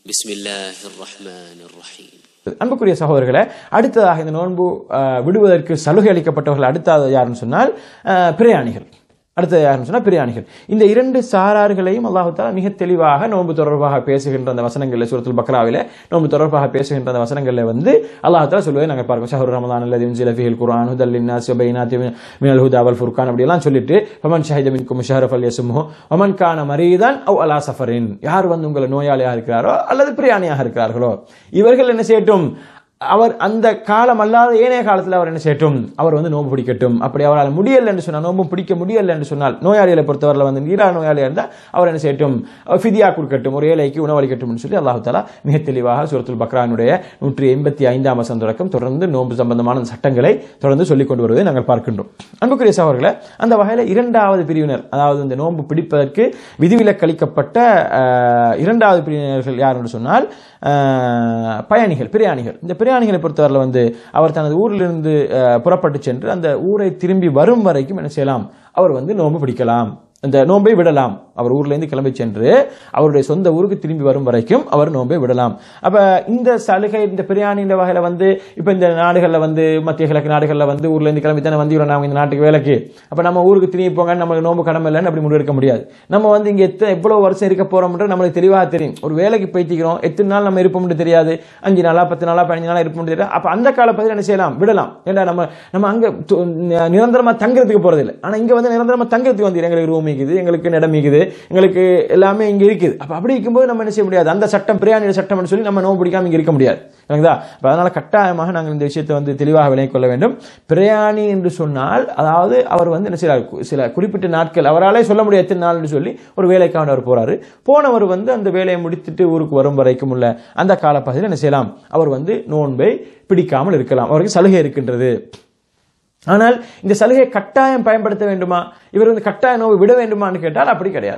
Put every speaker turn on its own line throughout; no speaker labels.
பிஸ்மில்லாஹிர் ரஹ்மானிர் ரஹீம்.
அன்புக்குரிய சகோதரர்களே, அடுத்ததாக இந்த நோன்பு விடுவதற்கு சலுகை அளிக்கப்பட்டவர்கள் அடுத்தது யாருன்னு சொன்னால் பிரயாணிகள். அடுத்தது யாருன்னு சொன்னால் பிரயாணிகள். இந்த இரண்டு சாரார்களையும் அல்லாஹ் தஆலா மிக தெளிவாக நோன்பு தொடர்பாக பேசுகின்ற அந்த வசனங்களில், சூரத்துல் பக்ராவிலே நோன்பு தொடர்பாக பேசுகின்ற அந்த வசனங்களில் வந்து அல்லாஹ் தஆலா சொல்லுவதை நாங்கள் பார்க்கிறோம். ஷஹ்ரு ரமலான் அல்லதி உன்சில ஃபீஹில் குர்ஆன் ஹுதல் லின்னாஸி வ பைனாத்தின் மினல் ஹுதா வல் ஃபுர்கான் அப்படி எல்லாம் சொல்லிட்டு ஃபமன் ஷஹித மின்கும் ஷஹ்ர ஃபல்யஸ்முஹு வமன் கான மரீதான் அவ் அலா சஃபரின், யார் வந்து உங்களை நோயாளியாக இருக்கிறாரோ அல்லது பிரயாணியாக இருக்கிறார்களோ இவர்கள் என்ன செய்யட்டும், அவர் அந்த காலம் அல்லாத ஏனைய காலத்தில் அவர் என்ன செய்யட்டும், அவர் வந்து நோன்பு பிடிக்கட்டும். அப்படி அவரால் முடியல என்று சொன்னால், நோன்பு பிடிக்க முடியல என்று சொன்னால், நோயாளிகளை பொறுத்தவரையில் வந்து நீரா நோயாளியாக இருந்தால் அவர் என்ன செய்யட்டும், ஃபிதியா கொடுக்கட்டும், ஒரு ஏழைக்கு உணவளிக்கட்டும் சொல்லி அல்லாஹ் தஆலா மிக தெளிவாக சூரத்துல் பக்ரானுடைய 185ஆம் வசனம் தொடக்கம் தொடர்ந்து நோன்பு சம்பந்தமான சட்டங்களை தொடர்ந்து சொல்லிக் கொண்டு வருவதை நாங்கள் பார்க்கின்றோம். அன்புக்குரிய சகோதரர்களே, அந்த வகையில் இரண்டாவது பிரிவினர், அதாவது இந்த நோன்பு பிடிப்பதற்கு விதிவிலக்கு அளிக்கப்பட்ட இரண்டாவது பிரிவினர்கள் யார் என்று சொன்னால் பயணிகள், பிரயாணிகள். இந்த பிரயாணிகளை பொறுத்தவரை வந்து அவர் தனது ஊரிலிருந்து புறப்பட்டு சென்று அந்த ஊரை திரும்பி வரும் வரைக்கும் என்ன செய்யலாம், அவர் வந்து நோன்பு பிடிக்கலாம், இந்த நோன்பை விடலாம். அவர் ஊர்லேருந்து கிளம்பி சென்று அவருடைய சொந்த ஊருக்கு திரும்பி வரும் வரைக்கும் அவர் நோன்பை விடலாம். அப்ப இந்த சலுகை இந்த பிரயாணின்ற வகையில வந்து இப்ப இந்த நாடுகளில் வந்து மத்திய கிழக்கு நாடுகளில் வந்து ஊர்ல இருந்து கிளம்பி தானே வந்து நாம இந்த நாட்டுக்கு வேலைக்கு, அப்ப நம்ம ஊருக்கு திரும்பி போங்க, நம்மளுக்கு நோன்பு கடமை இல்லைன்னு அப்படி முடிவெடுக்க முடியாது. நம்ம வந்து இங்க எவ்வளவு வருஷம் இருக்க போறோம்ன்ற நம்மளுக்கு தெளிவாக தெரியும். ஒரு வேலைக்கு போய்த்திக்கிறோம், எத்தனை நாள் நம்ம இருப்போம்னு தெரியாது, 5 நாளா 10 நாளா 15 நாளா இருப்போம்னு தெரியாது. அப்ப அந்த காலப்பகுதியில் என்ன செய்யலாம், விடலாம். ஏன்னா நம்ம அங்க நிரந்தரமா தங்குறதுக்கு போறதில்லை. ஆனா இங்க வந்து நிரந்தரமா தங்குறதுக்கு வந்து எங்களுக்கு ரூம் இருக்குது, எங்களுக்கு இடம் இருக்குது, எங்களுக்கு எல்லாமே இங்க இருக்குது. அப்ப அப்படி இருக்கும்போது நம்ம என்ன செய்ய முடியாது, அந்த சட்டம் பிரயாணி சட்டம் சொல்லி நம்ம நோன்பு பிடிக்காம இங்க இருக்க முடியாது. அதனால கட்டாயமாக நாங்கள் இந்த விஷயத்தை வந்து தெளிவாக விளங்கிக் கொள்ள வேண்டும். பிரயாணி என்று சொன்னால் அதாவது அவர் வந்து என்ன செய்யறார், சில குறிப்பிட்ட நாட்கள், அவராலே சொல்ல முடியாது எத்தனை நாள் சொல்லி ஒரு வேலைக்காக அவர் போறாரு. போனவர் வந்து அந்த வேலையை முடித்துட்டு ஊருக்கு வரும் வரைக்கும் உள்ள அந்த காலப்பகுதியில் என்ன செய்யலாம், அவர் வந்து நோன்பை பிடிக்காமல் இருக்கலாம், அவருக்கு சலுகை இருக்கின்றது. ஆனால் இந்த சலுகையை கட்டாயம் பயன்படுத்த வேண்டுமா, இவர் வந்து கட்டாய நோவை விட வேண்டுமான்னு கேட்டால் அப்படி கிடையாது.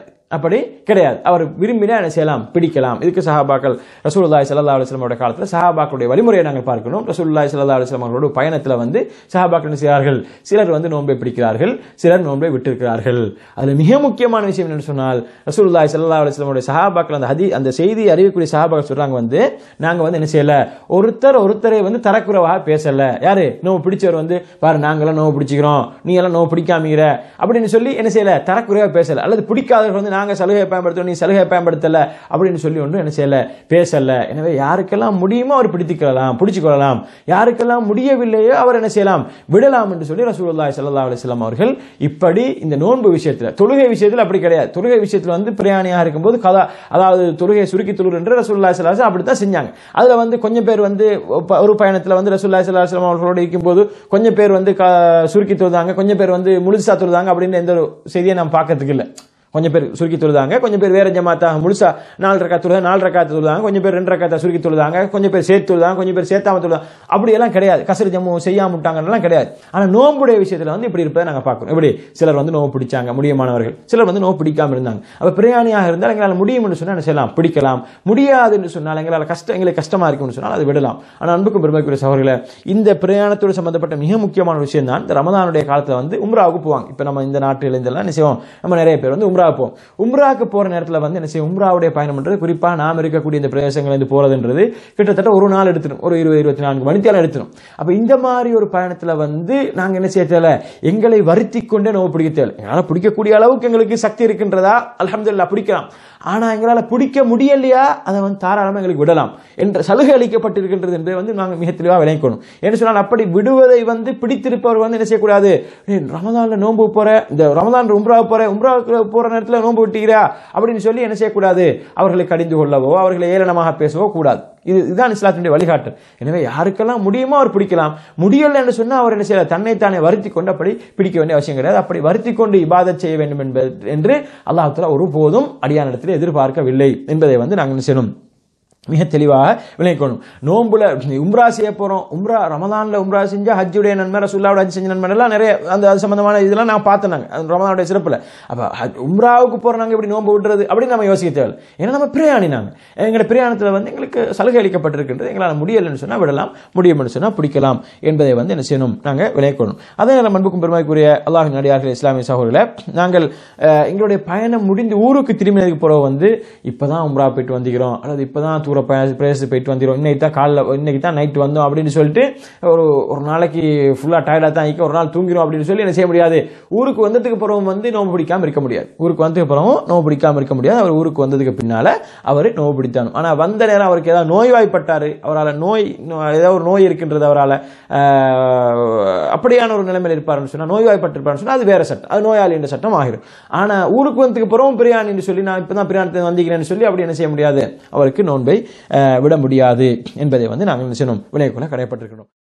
அவர் விரும்பினா என்ன செய்யலாம், பிடிக்கலாம். இதுக்கு சஹாபாக்கள் ரசூலுல்லாஹி ஸல்லல்லாஹு அலைஹி வஸல்லம் அவருடைய காலத்தில் சஹாபாக்களுடைய வழிமுறையை நாங்கள் பார்க்கணும். ரசூலுல்லாஹி ஸல்லல்லாஹு அலைஹி வஸல்லம் அவர்களுடைய பயணத்தில் வந்து சஹாபாக்கள் என்ன செய்கிறார்கள், சிலர் வந்து நோன்பை பிடிக்கிறார்கள், சிலர் நோன்பை விட்டிருக்கிறார்கள். அதில் மிக முக்கியமான விஷயம் என்னன்னு சொன்னால், ரசூலுல்லாஹி ஸல்லல்லாஹு அலைஹி வஸல்லம் அவருடைய சஹாபாக்கள் அந்த செய்தி அறிவிக்கக்கூடிய சஹாபாக்கள் சொல்றாங்க வந்து, நாங்க வந்து என்ன செய்யல, ஒருத்தரை வந்து தரக்குறைவாக பேசல. யாரு, நோவு பிடிச்சவர் வந்து பாரு நாங்கெல்லாம் நோவு பிடிச்சிக்கிறோம், நீ எல்லாம் நோவு பிடிக்காமீங்கிற அப்படின்னு சொல்லி என்ன செய்யல, தரக்குறைவாக பேசல. அல்லது பிடிக்காதவர்கள் வந்து நாங்க சலுகை பயன்படுத்தணும், நீ சலுகை பயன்படுத்தல அப்படின்னு சொல்லி ஒன்று என்ன செய்யல, பேசல. எனவே யாருக்கெல்லாம் முடியுமோ அவர் பிடிச்சுக்கொள்ளலாம், யாருக்கெல்லாம் முடியவில்லையோ அவர் என்ன செய்யலாம், விடலாம் என்று சொல்லி ரசூலுல்லாஹி ஸல்லல்லாஹு அலைஹி வஸல்லம் அவர்கள் இப்படி இந்த நோன்பு விஷயத்தில், தொழுகை விஷயத்தில் அப்படி கிடையாது. தொழுகை விஷயத்தில் வந்து பிரயாணியாக இருக்கும்போது அதாவது தொழுகையை சுருக்கி தொழுகிற என்று ரசூலுல்லாஹி ஸல்லல்லாஹு அலைஹி வஸல்லம் அப்படித்தான் செஞ்சாங்க. அதுல வந்து கொஞ்சம் பேர் வந்து ஒரு பயணத்தில் வந்து ரசூலுல்லாஹி ஸல்லல்லாஹு அலைஹி வஸல்லம் அவர்களோடு இருக்கும்போது கொஞ்சம் பேர் வந்து சுருக்கி தொழுதாங்க, கொஞ்சம் பேர் வந்து முழுசா தொழுதாங்க அப்படின்னு எந்த ஒரு செய்தியை நாம் பார்க்கறதுக்கு இல்லை. கொஞ்சம் பேர் சுருக்கி தொழுதாங்க, கொஞ்சம் பேர் வேற ஜமாத்தாக முழுசா 4 ரக்காத் தொழுதாங்க, 4 ரக்காத் தொழுதாங்க, கொஞ்சம் பேர் 2 ரக்காத் சுருக்கி தொழுதாங்க, கொஞ்சம் பேர் சேர்த்து தொழுதாங்க, கொஞ்சம் பேர் சேர்த்தாம தொழுதாங்க. அப்படி எல்லாம் கிடையாது, கசர் ஜம்மு செய்யாம விட்டாங்கலாம் கிடையாது. ஆனா நோம்புடைய விஷயத்துல வந்து இப்படி இருப்பதை நாங்க பார்க்கிறோம். இப்படி சிலர் வந்து நோம்பு பிடிச்சாங்க, முடியமானவர்கள், சிலர் வந்து நோம்பு பிடிக்காம இருந்தாங்க. அப்ப பிரயாணியாக இருந்தால் எங்களால் முடியும் என்று சொன்னா என்ன செய்யலாம், பிடிக்கலாம். முடியாது என்று சொன்னால் எங்களுக்கு கஷ்டமா இருக்கும்னு சொன்னால் அது விடலாம். ஆனா அன்புக்கும் பெருமைக்குரிய சகோதரர்களே, இந்த பிரயாணத்தோடு சம்பந்தப்பட்ட மிக முக்கியமான விஷயம் தான் இந்த ரமதானுடைய காலத்துல வந்து உம்ராவுக்கு போவாங்க. இப்ப நம்ம இந்த நாட்டில் இருந்தெல்லாம் என்ன செய்வோம், நம்ம நிறைய பேர் வந்து உம்ரா போவோம். உம்ராக்கு போற நேரத்தில் வந்து என்ன செய்யும், உம்ராவுடைய பயணம்ன்றது குறிப்பா நாம் இருக்கக்கூடிய இந்த பிரதேசங்கள் போறதுன்றது கிட்டத்தட்ட ஒரு நாள் எடுத்துடும், ஒரு 20-24 மணித்தியாலம் எடுத்துடும். அப்ப இந்த மாதிரி ஒரு பயணத்துல வந்து நாங்க என்ன செய்ய தேவை, எங்களை வருத்தி கொண்டே நோவு பிடிக்க தேவை. எங்களால் பிடிக்கக்கூடிய அளவுக்கு எங்களுக்கு சக்தி இருக்கின்றதா, அல்ஹம்துலில்லாஹ் பிடிக்கலாம். ஆனா எங்களால் பிடிக்க முடியலையா, அதை வந்து தாராளமாக எங்களுக்கு விடலாம் என்ற சலுகை அளிக்கப்பட்டிருக்கின்றது என்பதை வந்து நாங்கள் மிக தெளிவாக விளங்கணும். என்று சொன்னால் அப்படி விடுவதை வந்து பிடித்திருப்பவர் வந்து என்ன செய்யக்கூடாது, ரமதான்ல நோன்பு போற, இந்த ரமதான் உம்ராவுக்கு போற நேரத்தில் நோன்பு விட்டுகிறா அப்படின்னு சொல்லி என்ன செய்யக்கூடாது, அவர்களை கடிந்து கொள்ளவோ அவர்களை ஏளனமாக பேசவோ கூடாது. இதுதான் இஸ்லாத்தினுடைய வழிகாட்டல். எனவே யாருக்கெல்லாம் முடியுமோ அவர் பிடிக்கலாம், முடியல என்று சொன்னா அவர் என்ன செய்யலாம், தன்னைத்தானே வருத்தி கொண்டு அப்படி பிடிக்க வேண்டிய அவசியம் கிடையாது. அப்படி வருத்தி கொண்டு இபாதத் செய்ய வேண்டும் என்று அல்லாஹ் தஆலா ஒருபோதும் அடியானிடத்தில் எதிர்பார்க்கவில்லை என்பதை வந்து நாங்கள் செய்யணும், மிக தெளிவாக விளங்கணும். நோம்புல உம்ரா செய்ய போறோம், உம்ரா ரமதான்ல உம்ரா செஞ்சா ஹஜ்ஜுடைய நன்மை, ரசூலுல்லாஹ்வுடைய ஹஜ் செஞ்ச நன்மை எல்லாம் நிறைய அந்த சம்பந்தமான இதெல்லாம் நான் பார்த்தேன் ரமதானுடைய சிறப்புல. அப்ப உம்ராவுக்கு போற நாங்க இப்படி நோம்பு விடுறது அப்படின்னு நம்ம யோசிக்க தேவை. ஏன்னா நம்ம பிரயாணி, நாங்க எங்களுடைய பிரயாணத்துல வந்து எங்களுக்கு சலுகை அளிக்கப்பட்டிருக்கின்றது, எங்களால் முடியலன்னு சொன்னா விடலாம், முடியும்னு சொன்னா பிடிக்கலாம் என்பதை வந்து என்ன செய்யணும், நாங்க விளங்கணும். அதே நேரம் அன்புக்கும் பெருமைக்குரிய அல்லாஹ்வின் அடியார்களே, இஸ்லாமிய சகோதரர்களே, நாங்கள் எங்களுடைய பயணம் முடிந்து ஊருக்கு திரும்பினதுக்கு பிறகு வந்து இப்பதான் உம்ரா போயிட்டு வந்துக்கிறோம், அல்லது இப்பதான் கூட பிரேஸ் போயிட்டு வந்துடும், இன்னைக்கு தான் நைட்டு வந்தோம் அப்படின்னு சொல்லிட்டு ஒரு நாளைக்கு ஃபுல்லாக டயர்டாக தான் ஒரு நாள் தூங்கிடும் அப்படின்னு சொல்லி என்ன செய்ய முடியாது. ஊருக்கு வந்ததுக்கு பிறகு வந்து நோம்பு பிடிக்காமல் இருக்க முடியாது. ஊருக்கு வந்ததுக்கு பிறகும் நோம்பு பிடிக்காமல் இருக்க முடியாது. அவர் ஊருக்கு வந்ததுக்கு பின்னால அவர் நோம்பு பிடித்தானும். ஆனால் வந்த நேரம் அவருக்கு ஏதாவது நோய்வாய்ப்பட்டார், அவரால் ஏதாவது ஒரு நோய் இருக்கின்றது, அவரால் அப்படியான ஒரு நிலைமையில் இருப்பாருன்னு சொன்னால், நோய்வாய்ப்பட்டிருப்பாருன்னு சொன்னால் அது வேற சட்டம், அது நோயாளி என்ற சட்டம் ஆகிடும். ஆனால் ஊருக்கு வந்ததுக்கு பிறகும் பிரியாணின்னு சொல்லி நான் இப்போ தான் பிரியாணத்தை வந்திக்கிறேன்னு சொல்லி அப்படி என்ன செய்ய முடியாது, அவருக்கு நோன்பை விட முடியாது என்பதை வந்து நாங்கள் என்ன செய்யணும், விளையக்குள்ள கடைப்பட்டிருக்கணும்.